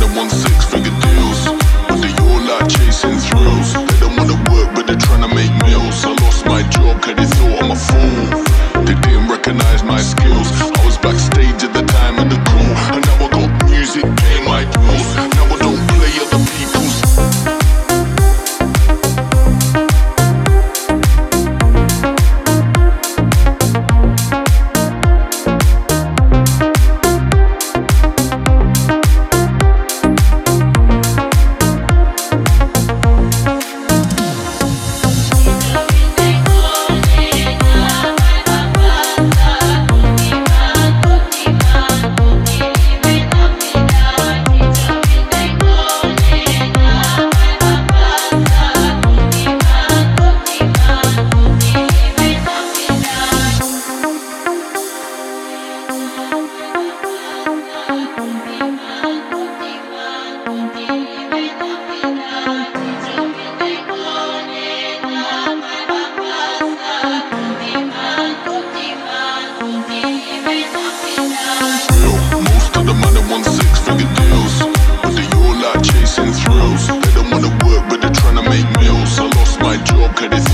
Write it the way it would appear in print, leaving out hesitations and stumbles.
that want six-figure deals, but they all like chasing thrills. They don't wanna work, but they're trying to make meals. I lost my job 'cause they thought I'm a fool. They didn't recognize my skills. I was backstage at the time of the call, and now I got music paying my bills. Now I don't play other people's. Most of them I want six-figure deals, but they all like chasing thrills. They don't wanna work, but they're trying to make meals. I lost my job 'cause they